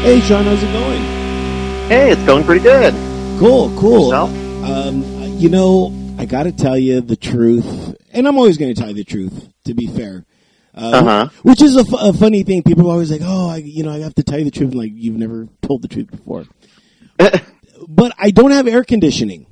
Hey, Sean, how's it going? Hey, it's going pretty good. Cool. Yourself? I got to tell you the truth, and I'm always going to tell you the truth, to be fair. Which is a funny thing. People are always like, I have to tell you the truth, like you've never told the truth before. But I don't have air conditioning.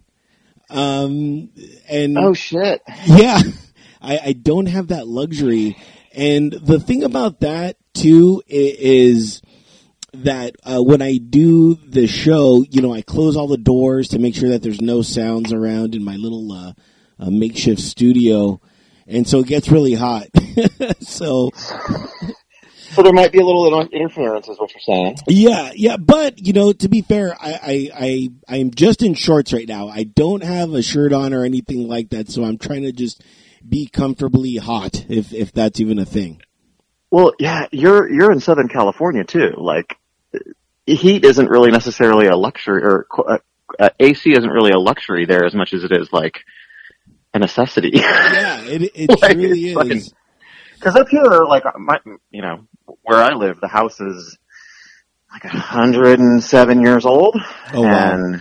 Oh, shit. Yeah, I don't have that luxury. And the thing about that, too, is that when I do the show, I close all the doors to make sure that there's no sounds around in my little makeshift studio. And so it gets really hot. So there might be a little interference, is what you're saying. Yeah. But, to be fair, I'm just in shorts right now. I don't have a shirt on or anything like that. So I'm trying to just be comfortably hot, if that's even a thing. Well, yeah, you're in Southern California too. Like, heat isn't really necessarily a luxury, or AC isn't really a luxury there as much as it is like a necessity. Yeah, it like, really is. Because up here, like where I live, the house is like 107 years old, oh, wow.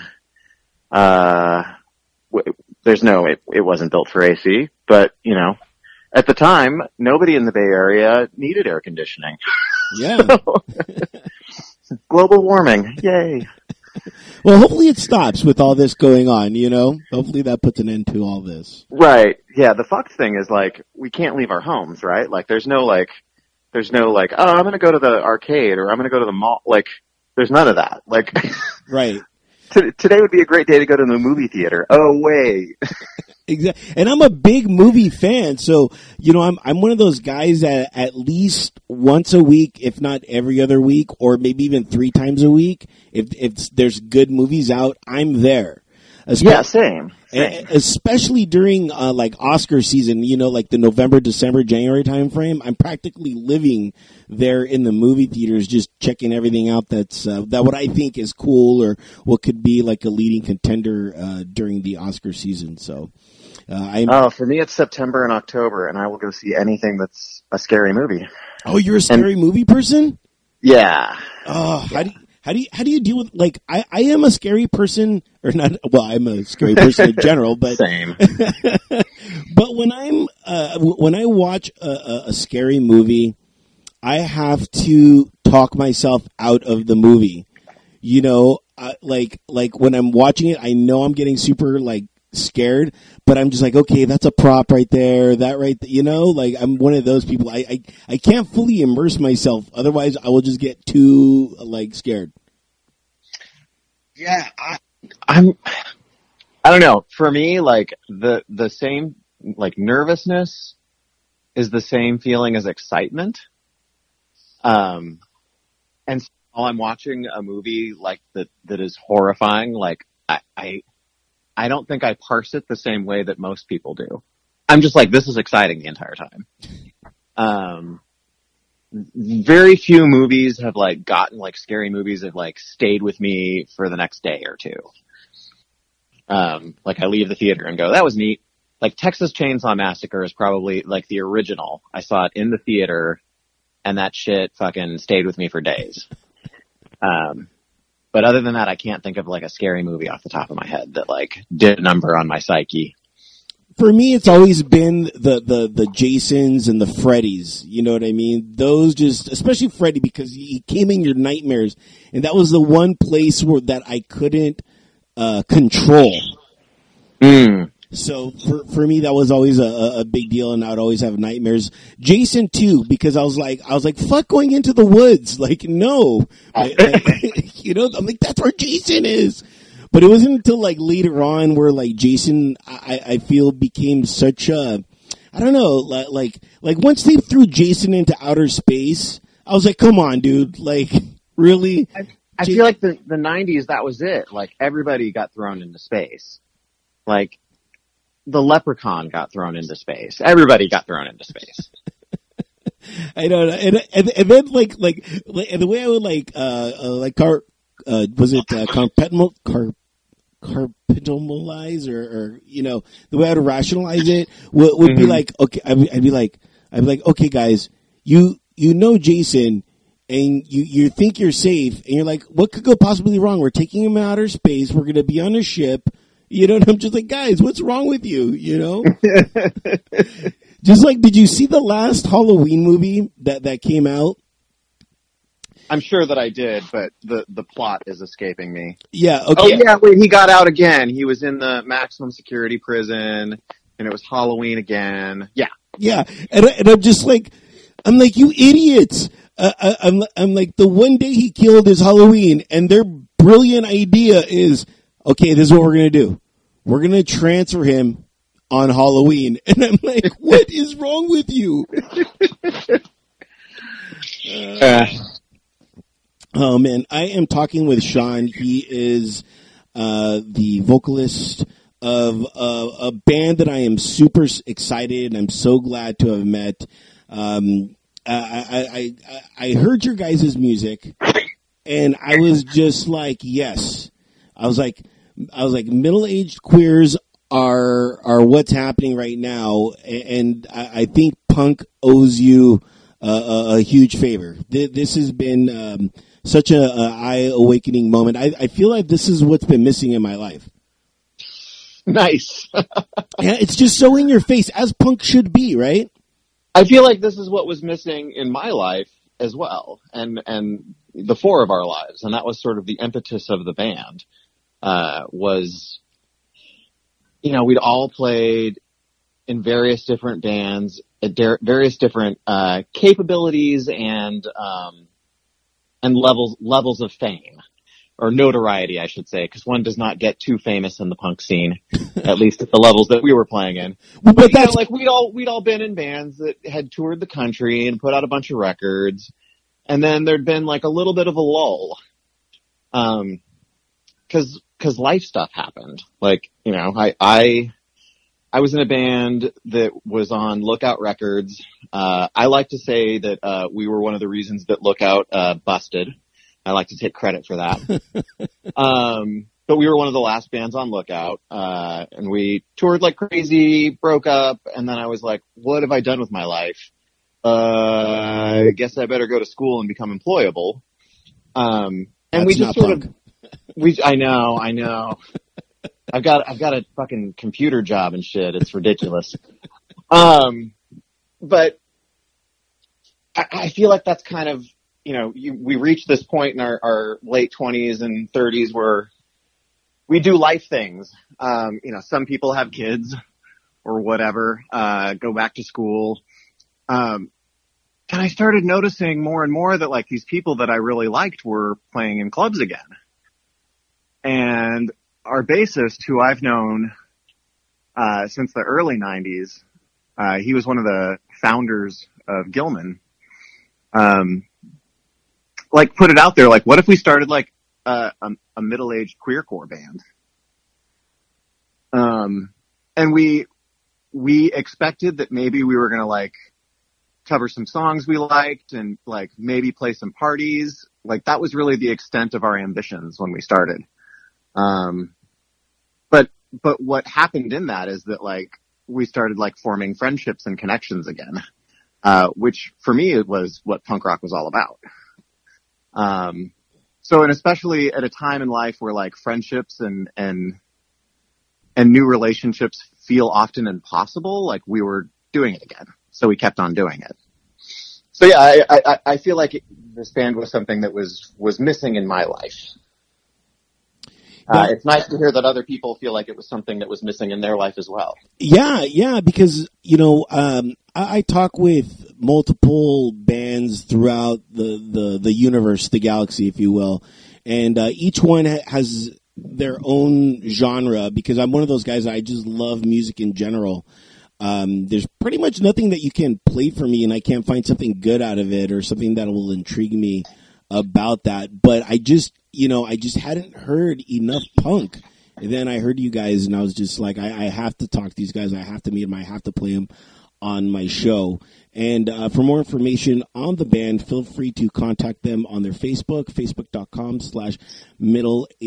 And it wasn't built for AC, but at the time, nobody in the Bay Area needed air conditioning. Yeah. Global warming. Yay. Well, hopefully it stops with all this going on, Hopefully that puts an end to all this. Right. Yeah, the fucked thing is, like, we can't leave our homes, right? Like, there's no, oh, I'm gonna go to the arcade, or I'm gonna go to the mall. Like, there's none of that. Like, right. Today would be a great day to go to the movie theater. Oh, wait. Exactly. And I'm a big movie fan, so I'm one of those guys that at least once a week, if not every other week, or maybe even 3 times a week, if there's good movies out, I'm there. Yeah, same. Especially during like Oscar season, like the November, December, January time frame. I'm practically living there in the movie theaters, just checking everything out that what I think is cool or what could be like a leading contender during the Oscar season. So, for me it's September and October, and I will go see anything that's a scary movie. Oh, you're a scary movie person? Yeah. Oh, yeah. How do you deal with, like, I am a scary person, or not, well, I'm a scary person in general, but. Same. But when I watch a scary movie, I have to talk myself out of the movie. Like when I'm watching it, I know I'm getting super, like, scared, but I'm just like, okay, that's a prop right there, like I'm one of those people. I can't fully immerse myself, otherwise I will just get too like scared. Yeah, I don't know. For me, like the same, like, nervousness is the same feeling as excitement. And so while I'm watching a movie like that is horrifying, like I don't think I parse it the same way that most people do. I'm just like, this is exciting the entire time. Very few movies have, like, gotten, like, scary movies have, like, stayed with me for the next day or two. Like, I leave the theater and go, that was neat. Like, Texas Chainsaw Massacre is probably, like, the original. I saw it in the theater, and that shit fucking stayed with me for days. But other than that, I can't think of, like, a scary movie off the top of my head that, like, did a number on my psyche. For me, it's always been the Jasons and the Freddys. You know what I mean? Those just, especially Freddy, because he came in your nightmares, and that was the one place that I couldn't control. So for me, that was always a big deal, and I'd always have nightmares. Jason too, because I was like, fuck going into the woods. Like, no, I'm like, that's where Jason is. But it wasn't until, like, later on where, like, Jason, I feel became such a, I don't know, like once they threw Jason into outer space, I was like, come on, dude, like, really? I feel like the 90s, that was it. Like, everybody got thrown into space. Like, the Leprechaun got thrown into space. Everybody got thrown into space. I don't know. And then, like, and the way I would, compartmentalize or the way I'd rationalize it would be like, okay, I'd be like, okay, guys, you know Jason, and you think you're safe, and you're like, what could go possibly wrong? We're taking him out outer space. We're going to be on a ship. You know, and I'm just like, guys, what's wrong with you? You know? Just like, did you see the last Halloween movie that came out? I'm sure that I did, but the plot is escaping me. Yeah, okay. Oh, yeah, wait, he got out again. He was in the maximum security prison, and it was Halloween again. Yeah. Yeah, and I'm just like, I'm like, you idiots. I'm like, the one day he killed is Halloween, and their brilliant idea is, okay, this is what we're going to do. We're going to transfer him on Halloween. And I'm like, what is wrong with you? Oh, man, I am talking with Sean. He is the vocalist of a band that I am super excited and I'm so glad to have met. I heard your guys' music, and I was just like, yes. I was like, middle-aged queers are what's happening right now, and I think punk owes you a huge favor. This has been such a eye-awakening moment. I feel like this is what's been missing in my life. Nice. Yeah, it's just so in your face, as punk should be, right? I feel like this is what was missing in my life as well, and the four of our lives, and that was sort of the impetus of the band. Was, you know, we'd all played in various different bands, at various different capabilities and levels of fame. Or notoriety, I should say, because one does not get too famous in the punk scene, at least at the levels that we were playing in. But you know, like we'd all been in bands that had toured the country and put out a bunch of records, and then there'd been like a little bit of a lull, because life stuff happened. Like, you know, I was in a band that was on Lookout Records. I like to say that we were one of the reasons that Lookout busted. I like to take credit for that. But we were one of the last bands on Lookout, and we toured like crazy, broke up, and then I was like, what have I done with my life? I guess I better go to school and become employable. And that's we just sort of, I know. I've got a fucking computer job and shit. It's ridiculous. But I feel like that's kind of, you know, we reach this point in our late 20s and 30s where we do life things. You know, some people have kids or whatever, go back to school. And I started noticing more and more that like these people that I really liked were playing in clubs again. And our bassist, who I've known since the early 90s, he was one of the founders of Gilman. Like put it out there, like what if we started like a middle-aged queercore band? And we expected that maybe we were gonna like cover some songs we liked and like maybe play some parties. Like that was really the extent of our ambitions when we started. But what happened in that is that like we started like forming friendships and connections again, which for me it was what punk rock was all about. So, and especially at a time in life where like friendships and new relationships feel often impossible, like we were doing it again. So we kept on doing it. So yeah, I feel like this band was something that was missing in my life. It's nice to hear that other people feel like it was something that was missing in their life as well. Yeah, because, you know, I talk with multiple bands throughout the universe, the galaxy, if you will, and each one has their own genre, because I'm one of those guys that I just love music in general. There's pretty much nothing that you can play for me and I can't find something good out of it or something that will intrigue me about that. But I just hadn't heard enough punk. And then I heard you guys and I was just like, I have to talk to these guys. I have to meet them. I have to play them on my show. And for more information on the band, feel free to contact them on their Facebook,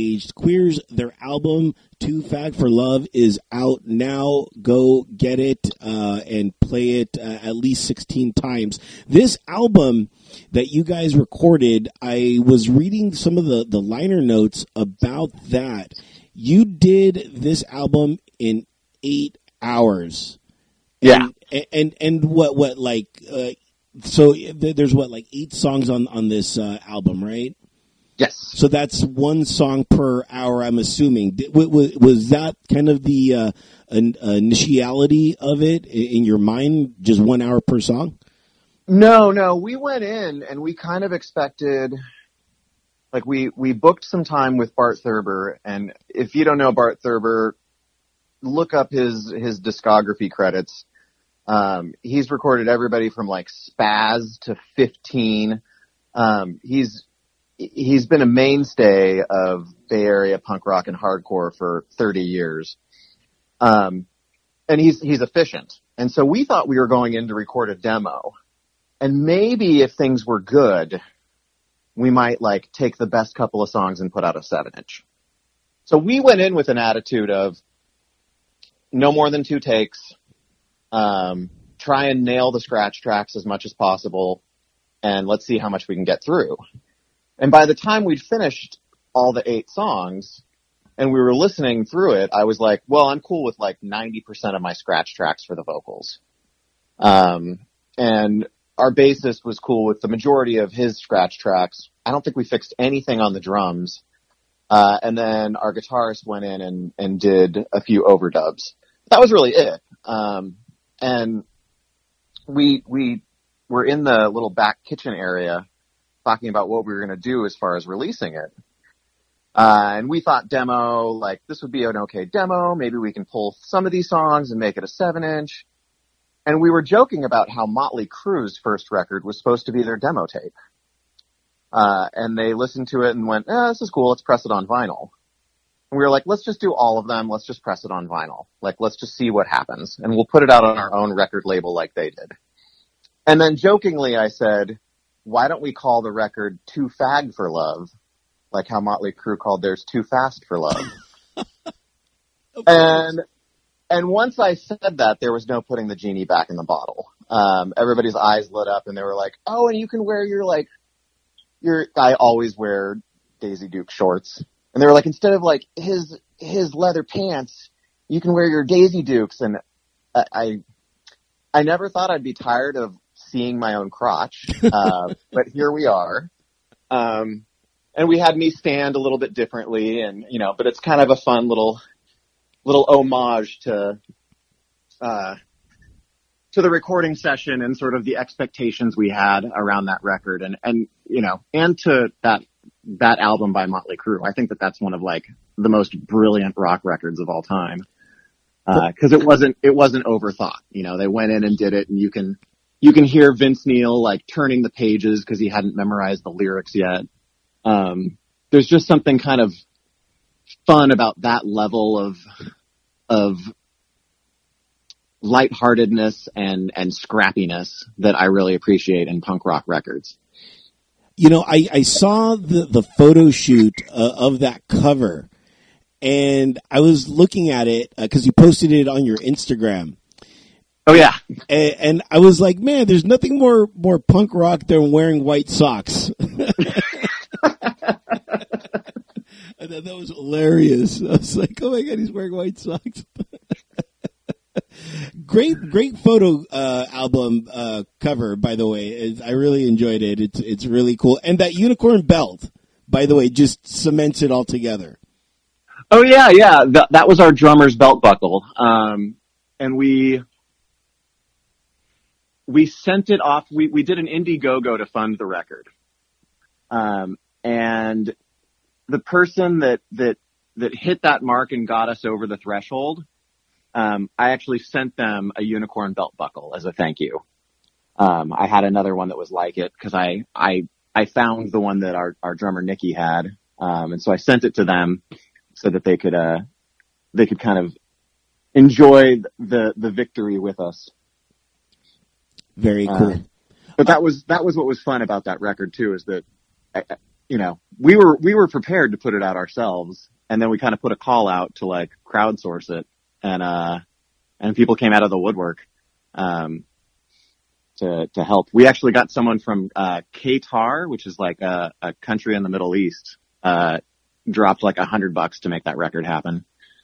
facebook.com/middleagedqueers. Their album, Too Fag for Love, is out now. Go get it. and play it at least 16 times. This album that you guys recorded, I was reading some of the liner notes about that. You did this album in 8 hours. Yeah. And what like so there's what, like 8 songs on this album, right? Yes. So that's 1 song per hour, I'm assuming. Was that kind of the initiality of it in your mind, just 1 hour per song? No. We went in and we kind of expected, like we booked some time with Bart Thurber, and if you don't know Bart Thurber, look up his discography credits. He's recorded everybody from like Spaz to 15. He's been a mainstay of Bay Area punk rock and hardcore for 30 years. And he's efficient. And so we thought we were going in to record a demo, and maybe if things were good, we might like take the best couple of songs and put out a 7-inch. So we went in with an attitude of no more than 2 takes, try and nail the scratch tracks as much as possible, and let's see how much we can get through. And by the time we'd finished all the 8 songs and we were listening through it, I was like, well, I'm cool with like 90% of my scratch tracks for the vocals. And our bassist was cool with the majority of his scratch tracks. I don't think we fixed anything on the drums. And then our guitarist went in and did a few overdubs. That was really it. And we were in the little back kitchen area talking about what we were going to do as far as releasing it. And we thought demo, like this would be an okay demo. Maybe we can pull some of these songs and make it a 7-inch. And we were joking about how Motley Crue's first record was supposed to be their demo tape. And they listened to it and went, this is cool. Let's press it on vinyl. And we were like, let's just do all of them. Let's just press it on vinyl. Like, let's just see what happens. And we'll put it out on our own record label like they did. And then jokingly I said, why don't we call the record Too Fag for Love? Like how Motley Crue called theirs Too Fast for Love. And once I said that, there was no putting the genie back in the bottle. Everybody's eyes lit up and they were like, oh, and you can wear I always wear Daisy Duke shorts. And they were like, instead of like his leather pants, you can wear your Daisy Dukes. And I never thought I'd be tired of seeing my own crotch. But here we are. And we had me stand a little bit differently and, but it's kind of a fun little homage to the recording session and sort of the expectations we had around that record and to that album by Motley Crue. I think that's one of like the most brilliant rock records of all time. Cause it wasn't overthought. They went in and did it, and you can hear Vince Neil like turning the pages cause he hadn't memorized the lyrics yet. There's just something kind of fun about that level of lightheartedness and scrappiness that I really appreciate in punk rock records. I saw the photo shoot of that cover, and I was looking at it because you posted it on your Instagram. Oh yeah, and I was like, man, there's nothing more punk rock than wearing white socks. I thought that was hilarious. I was like, oh my God, he's wearing white socks. Great photo album cover, by the way. I really enjoyed it. It's really cool. And that unicorn belt, by the way, just cements it all together. Oh yeah. That was our drummer's belt buckle. And we sent it off. We did an Indiegogo to fund the record. And the person that hit that mark and got us over the threshold, I actually sent them a unicorn belt buckle as a thank you. I had another one that was like it because I found the one that our drummer Nikki had. And so I sent it to them so that they could kind of enjoy the victory with us. Very cool. But that was what was fun about that record too, is that, we were prepared to put it out ourselves, and then we kind of put a call out to like crowdsource it. And and people came out of the woodwork, to help. We actually got someone from, Qatar, which is like a country in the Middle East, dropped like $100 to make that record happen.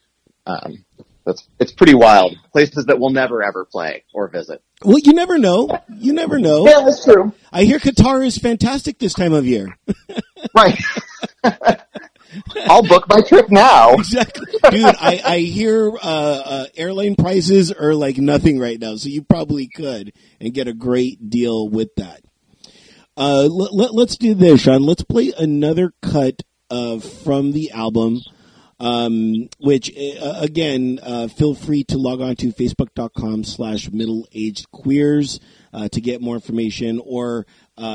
It's pretty wild. Places that we'll never ever play or visit. Well, you never know. You never know. Yeah, that's true. I hear Qatar is fantastic this time of year. Right. I'll book my trip now. Exactly. Dude, I hear airline prices are like nothing right now, so you probably could and get a great deal with that. Let's do this, Sean. Let's play another cut from the album, which, again, feel free to log on to facebook.com/middleagedqueers to get more information, or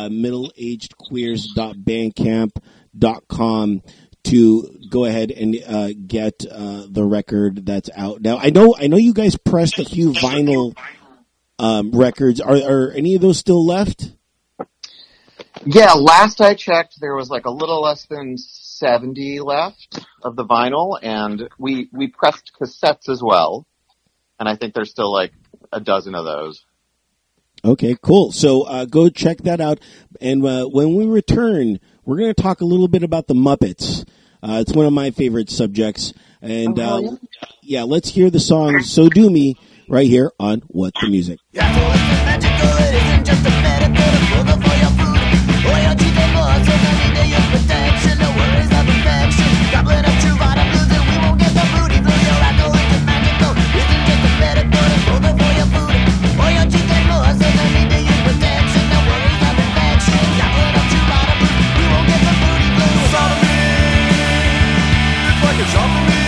middleagedqueers.bandcamp.com to go ahead and get the record that's out now. I know you guys pressed a few vinyl records. Are any of those still left? Yeah, last I checked, there was like a little less than 70 left of the vinyl, and we pressed cassettes as well, and I think there's still like a dozen of those. Okay, cool. So go check that out, and when we return, we're going to talk a little bit about the Muppets. It's one of my favorite subjects, and yeah, let's hear the song "So Do Me" right here on What the Music. Yeah, so it's magical, it isn't just a medical, it's over for your food. Or your teeth and more, so no need to use protection, no worries of infection. Gobbling up true bottom blues and we won't get the booty blue. Your alcohol is magical, isn't just a medical, it's over for your food. Or your teeth and more, so no need to use protection, no worries of infection. Gobbling up true bottom blues, we won't get the booty blue. Sodomy, it's like a shot for me.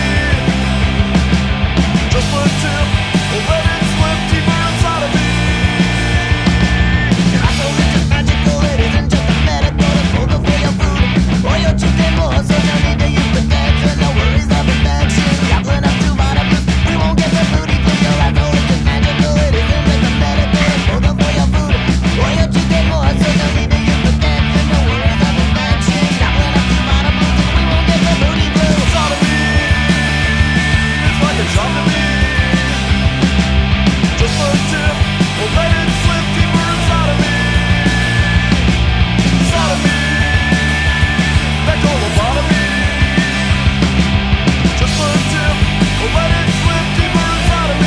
Just for a tip, or let it slip deeper inside of me. I told it is magical, it isn't just a medical, it's over for your food. Or your teeth and more, so no need to use protection, no worries of infection. Gobbling up true bottom blues, we won't get the booty blue. Your alcohol is magical, it isn't just a medical, it's over for your food. Or your teeth and more, so no need to use protection, no worries of infection. Gobbling up true bottom blues, we won't get the booty blue. Sodomy, it's like a shot for me. Just for a tip, or let it slip deeper inside of me. Sodomy, let go lobotomy. Just for a tip, or let it slip deeper inside of me.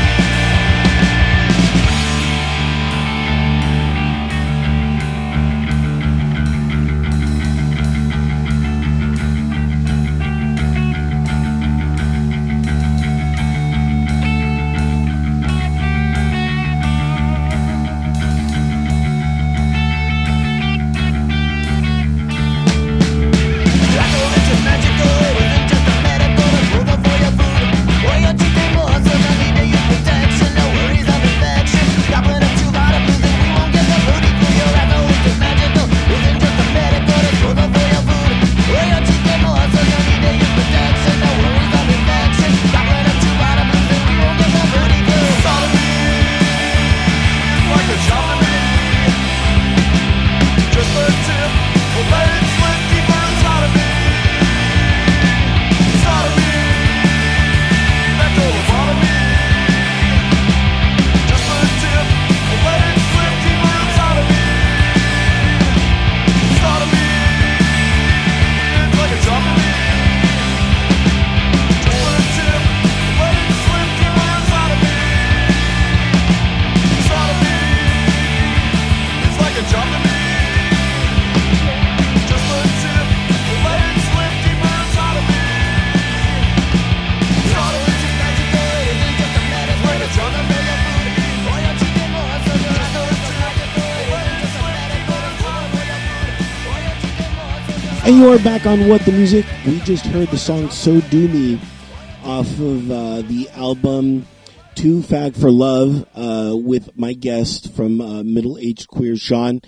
And you are back on What the Music. We just heard the song "So Do Me" off of the album "Too Fag for Love" with my guest from Middle Aged Queers, Sean.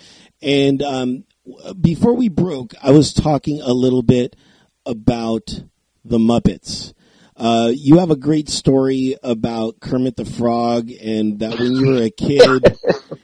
And before we broke, I was talking a little bit about the Muppets. You have a great story about Kermit the Frog, and that when you were a kid,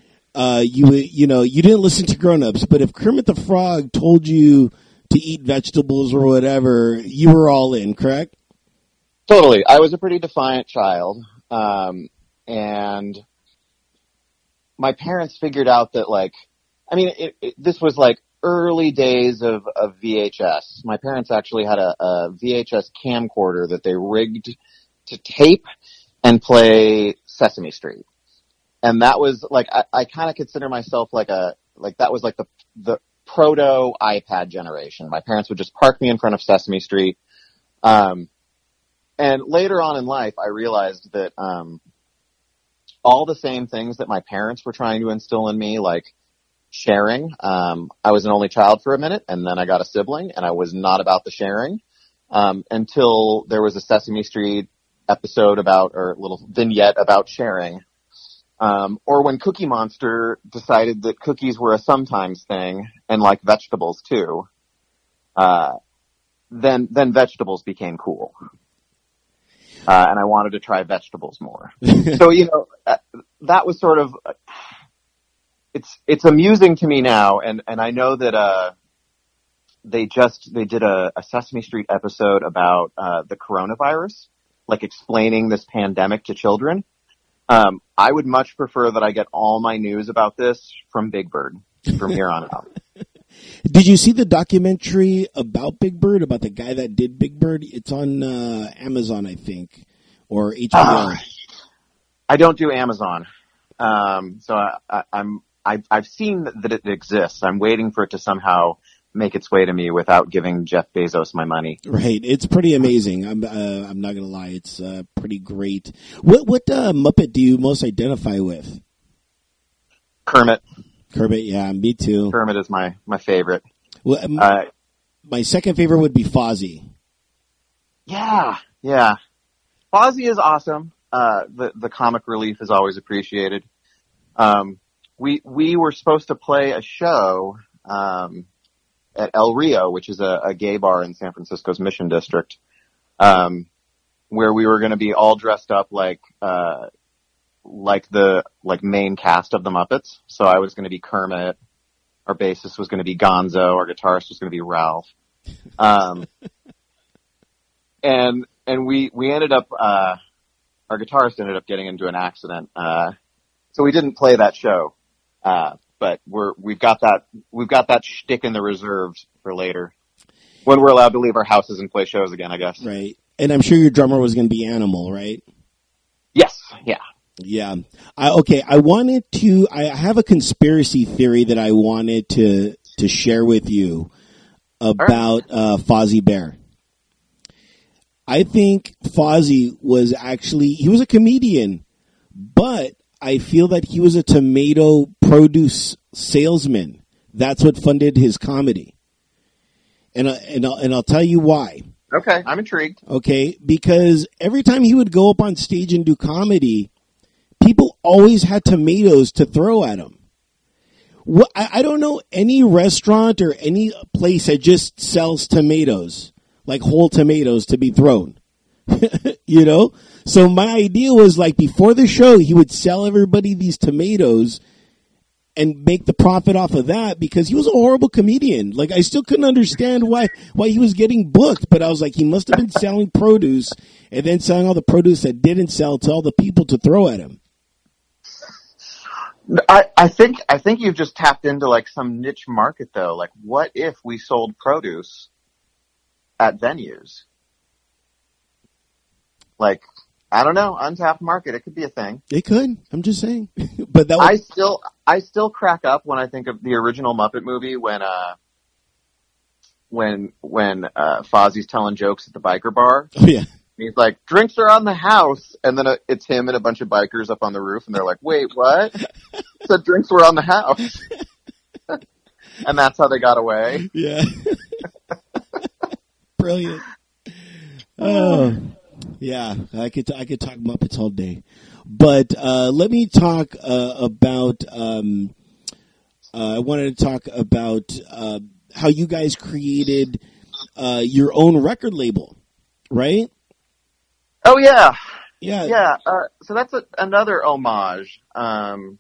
you didn't listen to grown-ups, but if Kermit the Frog told you to eat vegetables or whatever, you were all in, correct? Totally. I was a pretty defiant child. And my parents figured out that, like, I mean, this was like early days of VHS. My parents actually had a VHS camcorder that they rigged to tape and play Sesame Street. And that was like, I kind of consider myself that was like the proto iPad generation. My parents would just park me in front of Sesame Street. And later on in life, I realized that, all the same things that my parents were trying to instill in me, like sharing. I was an only child for a minute, and then I got a sibling, and I was not about the sharing, until there was a Sesame Street episode or a little vignette about sharing. Or when Cookie Monster decided that cookies were a sometimes thing, and like vegetables too, then vegetables became cool. And I wanted to try vegetables more. So, that was sort of, it's amusing to me now. And I know that, they did a Sesame Street episode about, the coronavirus, like explaining this pandemic to children. I would much prefer that I get all my news about this from Big Bird from here on out. Did you see the documentary about Big Bird, about the guy that did Big Bird? It's on Amazon, I think, or HBO. I don't do Amazon, so I've seen that it exists. I'm waiting for it to somehow make its way to me without giving Jeff Bezos my money. Right, it's pretty amazing. I'm not gonna lie, it's pretty great. What Muppet do you most identify with? Kermit. Kermit, yeah, me too. Kermit is my favorite. Well, my second favorite would be Fozzie. Yeah. Fozzie is awesome. The comic relief is always appreciated. We were supposed to play a show at El Rio, which is a gay bar in San Francisco's Mission District, where we were going to be all dressed up like the main cast of the Muppets. So I was going to be Kermit, our bassist was going to be Gonzo, our guitarist was going to be Ralph. And we ended up, our guitarist ended up getting into an accident. So we didn't play that show. But we've got that shtick in the reserves for later, when we're allowed to leave our houses and play shows again, I guess. Right. And I'm sure your drummer was going to be Animal, right? Yes. Yeah. Yeah. I have a conspiracy theory that I wanted to share with you about Fozzie Bear. I think Fozzie he was a comedian, but I feel that he was a tomato produce salesman. That's what funded his comedy. And I'll tell you why. Okay, I'm intrigued. Okay, because every time he would go up on stage and do comedy, people always had tomatoes to throw at him. I don't know any restaurant or any place that just sells tomatoes, like whole tomatoes to be thrown. So my idea was, like, before the show, he would sell everybody these tomatoes and make the profit off of that, because he was a horrible comedian. Like, I still couldn't understand why he was getting booked, but I was like, he must have been selling produce and then selling all the produce that didn't sell to all the people to throw at him. I think you've just tapped into like some niche market though. Like, what if we sold produce at venues? Like, I don't know, untapped market. It could be a thing. It could. I'm just saying. But that I still crack up when I think of the original Muppet movie when Fozzie's telling jokes at the biker bar. Oh yeah. He's like, drinks are on the house, and then it's him and a bunch of bikers up on the roof, and they're like, wait, what? Said drinks were on the house. And that's how they got away. Yeah. Brilliant. Oh, yeah. I could talk Muppets all day. But let me talk about, I wanted to talk about how you guys created your own record label, right? Oh, yeah. Yeah. Yeah. So that's another homage to,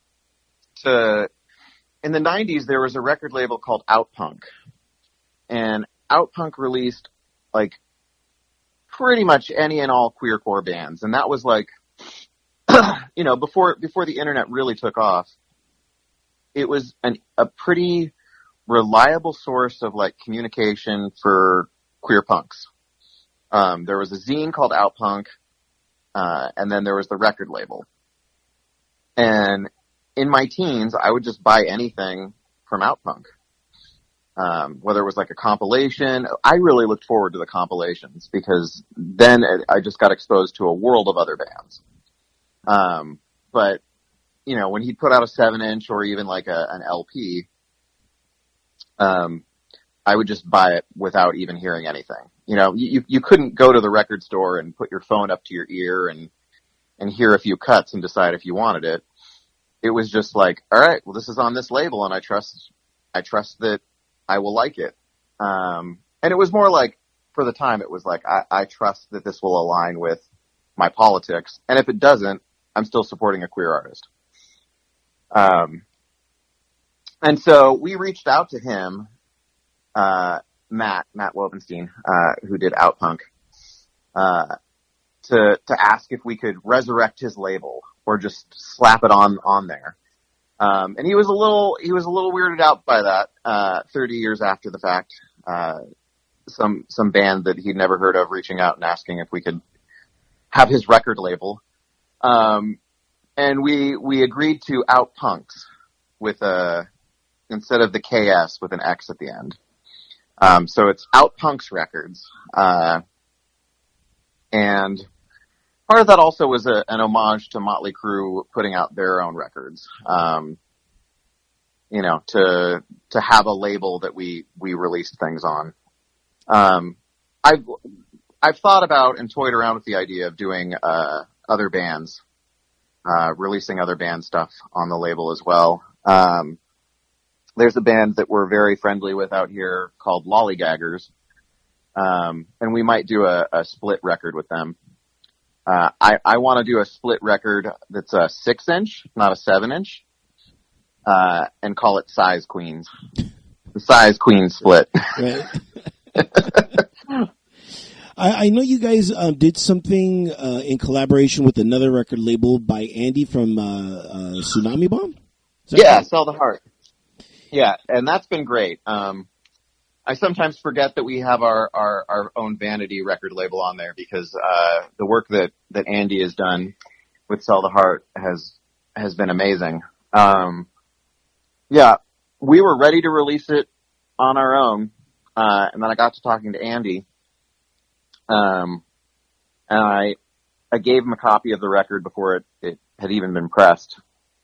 in the 90s, there was a record label called Outpunk. And Outpunk released, like, pretty much any and all queercore bands. And that was, like, before the internet really took off, it was a pretty reliable source of like communication for queer punks. There was a zine called Outpunk, and then there was the record label. And in my teens, I would just buy anything from Outpunk. Whether it was like a compilation, I really looked forward to the compilations because then I just got exposed to a world of other bands. But when he put out a 7-inch or even like an LP, I would just buy it without even hearing anything. You couldn't go to the record store and put your phone up to your ear and hear a few cuts and decide if you wanted it. It was just like, all right, well, this is on this label and I trust that I will like it. And it was more like, for the time, it was like, I trust that this will align with my politics. And if it doesn't, I'm still supporting a queer artist. And so we reached out to him, Matt Wovenstein, who did Outpunk, to ask if we could resurrect his label or just slap it on there. And he was a little weirded out by that, 30 years after the fact. Some band that he'd never heard of reaching out and asking if we could have his record label. And we agreed to Outpunks with instead of the KS with an X at the end. So it's Outpunks Records. And part of that also was an homage to Motley Crue putting out their own records. To have a label that we released things on. I've thought about and toyed around with the idea of doing other bands, releasing other band stuff on the label as well. There's a band that we're very friendly with out here called Lollygaggers, and we might do a split record with them. I want to do a split record that's a 6-inch, not a 7-inch, and call it Size Queens. The Size Queens split. Right. I know you guys did something in collaboration with another record label by Andy from Tsunami Bomb? Yeah, right? Sell the Heart. Yeah, and that's been great. I sometimes forget that we have our own vanity record label on there because the work that Andy has done with Sell the Heart has been amazing. Yeah, we were ready to release it on our own, and then I got to talking to Andy, and I gave him a copy of the record before it had even been pressed,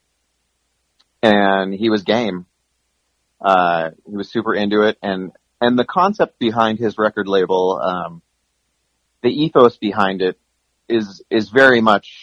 and he was game. He was super into it, and the concept behind his record label, the ethos behind it is very much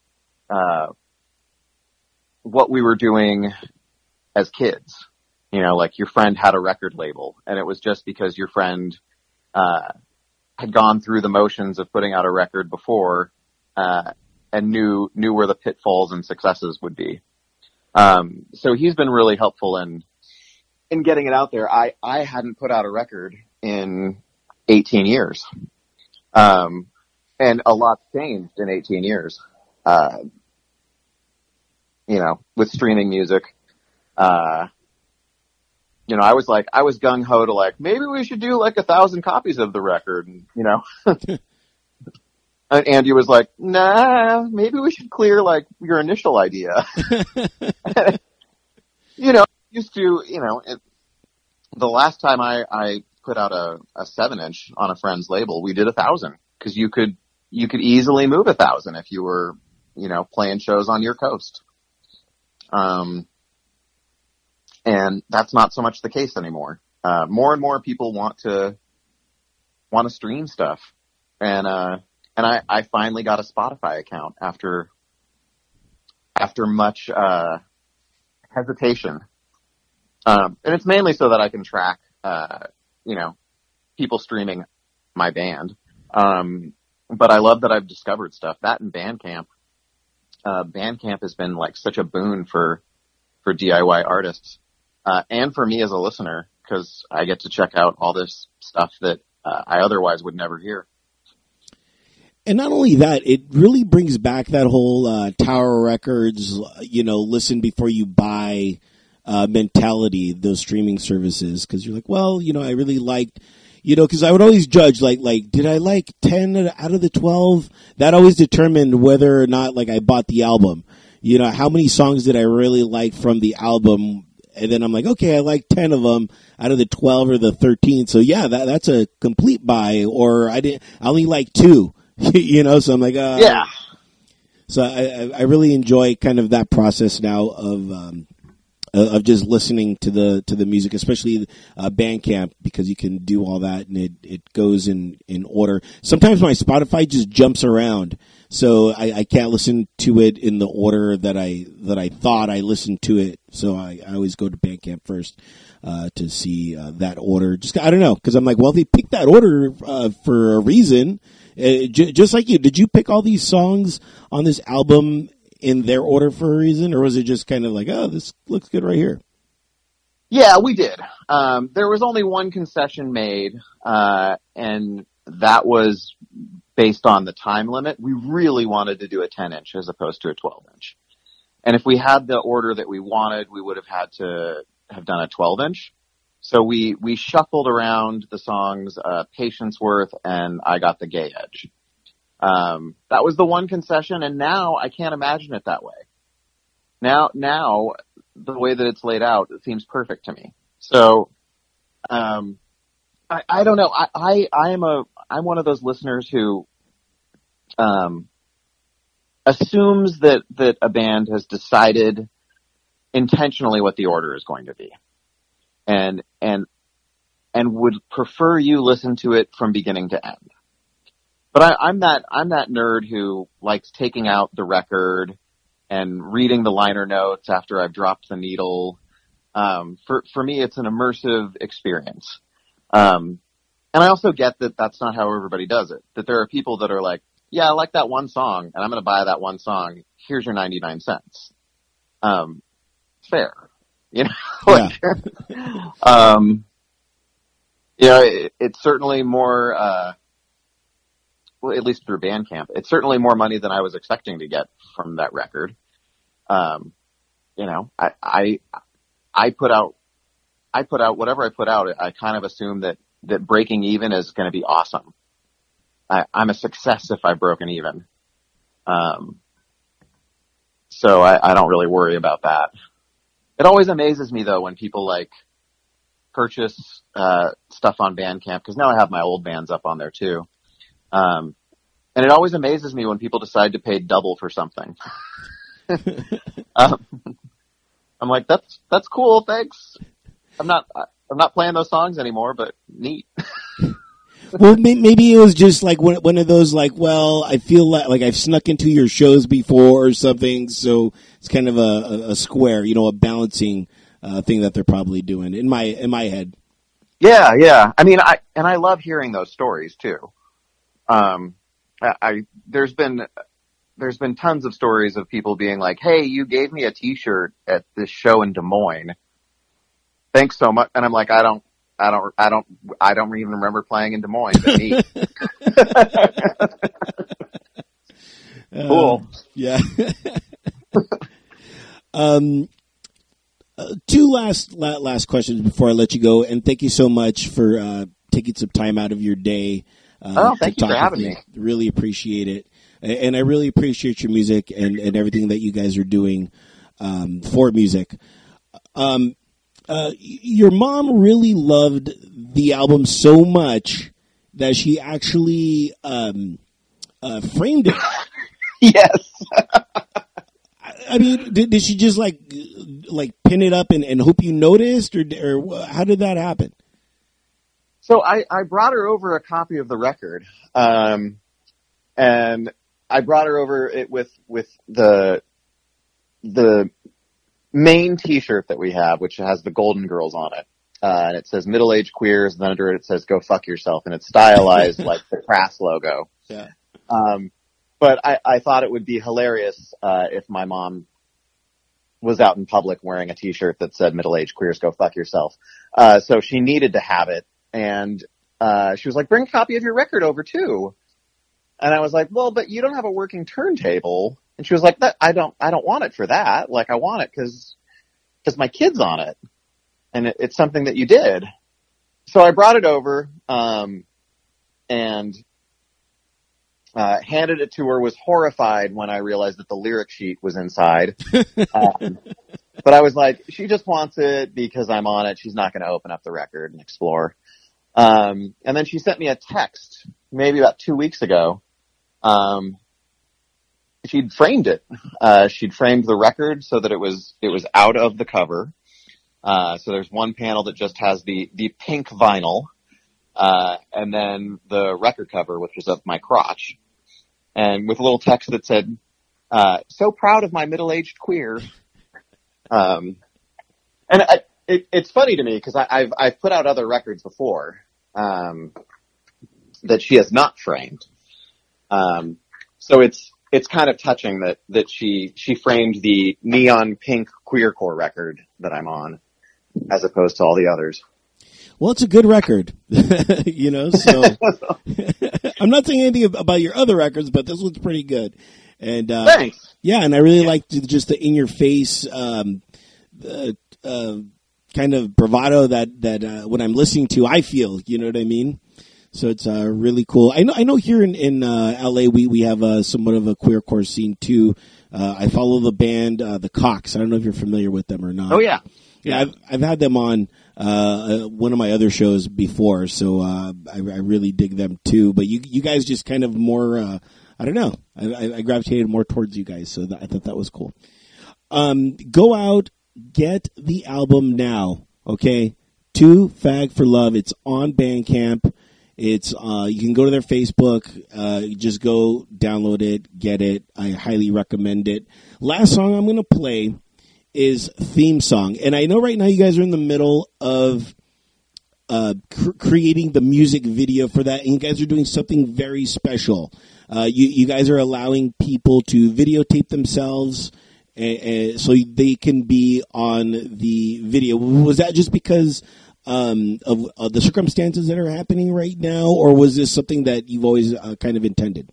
what we were doing as kids. Like your friend had a record label, and it was just because your friend had gone through the motions of putting out a record before, and knew where the pitfalls and successes would be. So he's been really helpful in getting it out there. I hadn't put out a record in 18 years. And a lot's changed in 18 years. With streaming music. I was gung ho to maybe we should do 1,000 copies of the record, and Andy was like, nah, maybe we should clear your initial idea. Used to, the last time I put out a 7-inch on a friend's label, we did 1,000 because you could easily move 1,000 if you were, playing shows on your coast. And that's not so much the case anymore. More and more people want to stream stuff. And I finally got a Spotify account after much, hesitation. And it's mainly so that I can track, people streaming my band. But I love that I've discovered stuff. That and Bandcamp. Bandcamp has been such a boon for DIY artists. And for me as a listener, because I get to check out all this stuff that I otherwise would never hear. And not only that, it really brings back that whole Tower Records, listen before you buy mentality, those streaming services. Because you're like, well, I really liked, because I would always judge, like, did I like 10 out of the 12? That always determined whether or not, like, I bought the album. How many songs did I really like from the album? And then I'm like, okay, I like 10 of them out of the 12 or the 13. So yeah, that's a complete buy. Or I only like 2. So I'm like, Yeah. So I really enjoy kind of that process now of just listening to the music, especially Bandcamp, because you can do all that and it goes in order. Sometimes my Spotify just jumps around, so I can't listen to it in the order that I thought I listened to it. So I always go to Bandcamp first to see that order. Just I don't know, because I'm like, well, they picked that order for a reason. Just like you, did you pick all these songs on this album in their order for a reason, or was it just kind of like, oh, this looks good right here? Yeah, we did. There was only one concession made, and that was based on the time limit. We really wanted to do a 10-inch as opposed to a 12-inch. And if we had the order that we wanted, we would have had to have done a 12-inch. So we shuffled around the songs, Patience Worth and I Got the Gay Edge. That was the one concession, and now I can't imagine it that way. Now the way that it's laid out, it seems perfect to me. So, I don't know. I'm one of those listeners who, assumes that a band has decided intentionally what the order is going to be. And would prefer you listen to it from beginning to end. But I'm that nerd who likes taking out the record and reading the liner notes after I've dropped the needle. For me, it's an immersive experience. And I also get that that's not how everybody does it. That there are people that are like, yeah, I like that one song and I'm going to buy that one song. Here's your 99 cents. Fair. Like, it's certainly more, well, at least through Bandcamp, it's certainly more money than I was expecting to get from that record. I put out whatever I put out. I kind of assume that breaking even is going to be awesome. I'm a success if I've broken even. So I don't really worry about that. It always amazes me though when people like purchase stuff on Bandcamp, because now I have my old bands up on there too. And it always amazes me when people decide to pay double for something. I'm like, that's cool, thanks. I'm not playing those songs anymore, but neat. Well, maybe it was just like one of those, like, well, I feel like I've snuck into your shows before or something, so it's kind of a square, a balancing thing that they're probably doing in my head. Yeah. I mean, I love hearing those stories too. There's been tons of stories of people being like, "Hey, you gave me a T-shirt at this show in Des Moines. Thanks so much." And I'm like, I don't even remember playing in Des Moines. But neat. Cool. Yeah. Two last questions before I let you go, and thank you so much for taking some time out of your day. Thank you for having me. Really appreciate it, and I really appreciate your music and everything that you guys are doing for music. Your mom really loved the album so much that she actually framed it. Yes. I mean, did she just like pin it up and hope you noticed, or how did that happen? So I brought her over a copy of the record, and I brought her over it with the main T-shirt that we have, which has the Golden Girls on it, and it says middle-aged queers, and then under it says "Go fuck yourself," and it's stylized like the Crass logo. Yeah. But I thought it would be hilarious if my mom was out in public wearing a T-shirt that said "Middle-aged queers, go fuck yourself." So she needed to have it, and she was like, "Bring a copy of your record over too." And I was like, well, but you don't have a working turntable. And she was like, that I don't want it for that. Like, I want it because my kid's on it. And it's something that you did. So I brought it over, and handed it to her, was horrified when I realized that the lyric sheet was inside. But I was like, she just wants it because I'm on it. She's not going to open up the record and explore. And then she sent me a text maybe about 2 weeks ago. She'd framed it. She'd framed the record so that it was out of the cover. So there's one panel that just has the pink vinyl, and then the record cover, which is of my crotch. And with a little text that said, so proud of my middle-aged queer. It's funny to me because I've put out other records before, that she has not framed. So it's kind of touching that she framed the neon pink queercore record that I'm on, as opposed to all the others. Well, it's a good record, so I'm not saying anything about your other records, but this one's pretty good. And, thanks. Yeah, and I really like just the in your face, kind of bravado that when I'm listening to, I feel, you know what I mean? So it's, really cool. I know here in LA, we have, somewhat of a queercore scene too. I follow the band, the Cox. I don't know if you're familiar with them or not. Oh yeah. Yeah, I've had them on one of my other shows before, so I really dig them too. But you guys just kind of more, I don't know. I gravitated more towards you guys, so I thought that was cool. Go out, get the album now, okay? To Fag for Love. It's on Bandcamp. It's you can go to their Facebook. Just go download it, get it. I highly recommend it. Last song I'm going to play is Theme Song. And I know right now you guys are in the middle of creating the music video for that, and you guys are doing something very special. You guys are allowing people to videotape themselves so they can be on the video. Was that just because of the circumstances that are happening right now, or was this something that you've always kind of intended?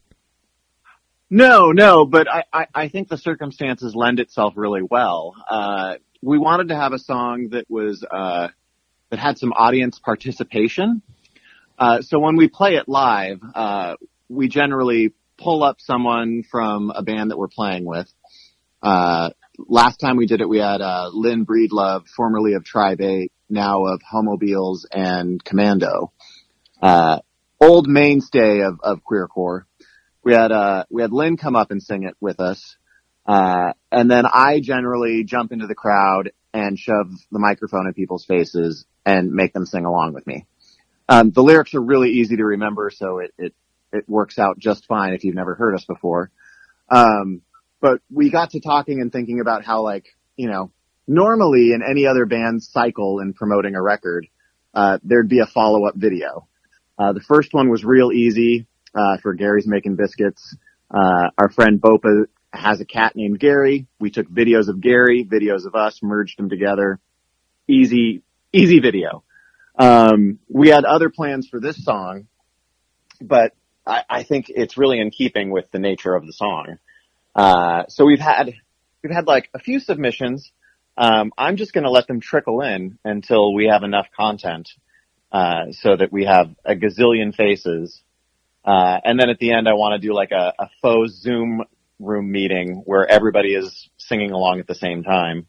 No, but I think the circumstances lend itself really well. We wanted to have a song that was, that had some audience participation. So when we play it live, we generally pull up someone from a band that we're playing with. Last time we did it, we had, Lynn Breedlove, formerly of Tribe 8, now of Homobiles and Commando. Old mainstay of queercore. We had Lynn come up and sing it with us. And then I generally jump into the crowd and shove the microphone in people's faces and make them sing along with me. The lyrics are really easy to remember, so it works out just fine if you've never heard us before. But we got to talking and thinking about how, normally in any other band's cycle in promoting a record, there'd be a follow-up video. The first one was real easy. For Gary's Making Biscuits. Our friend Bopa has a cat named Gary. We took videos of Gary, videos of us, merged them together. Easy video. We had other plans for this song, but I think it's really in keeping with the nature of the song. So we've had like a few submissions. I'm just going to let them trickle in until we have enough content, so that we have a gazillion faces. And then at the end, I want to do like a faux Zoom room meeting where everybody is singing along at the same time.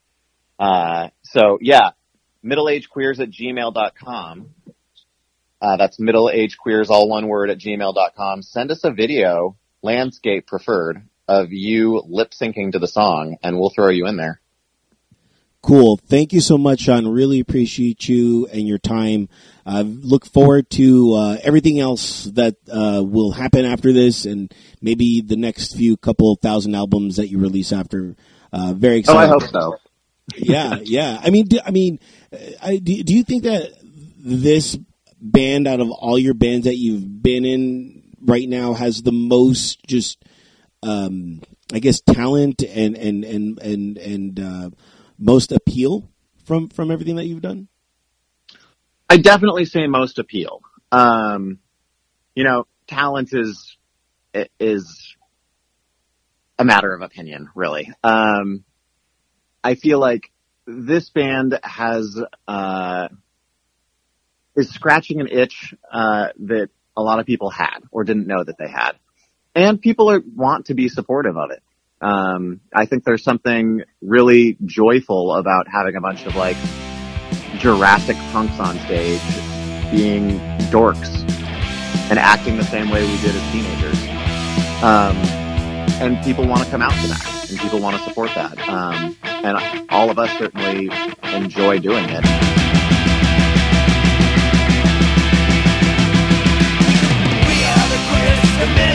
So yeah, middleagequeers@gmail.com. That's middleagequeers, all one word, @gmail.com. Send us a video, landscape preferred, of you lip syncing to the song, and we'll throw you in there. Cool. Thank you so much, Sean. Really appreciate you and your time. Look forward to everything else that will happen after this, and maybe the next couple thousand albums that you release after. Very excited. Oh, I hope so. Yeah. I mean, do you think that this band, out of all your bands that you've been in right now, has the most just, I guess, talent and most appeal from everything that you've done? I definitely say most appeal. Talent is is a matter of opinion, really. I feel like this band is scratching an itch that a lot of people had or didn't know that they had, and people want to be supportive of it. I think there's something really joyful about having a bunch of like Jurassic punks on stage being dorks and acting the same way we did as teenagers. And people want to come out to that, and people want to support that. And all of us certainly enjoy doing it. We are the queers, the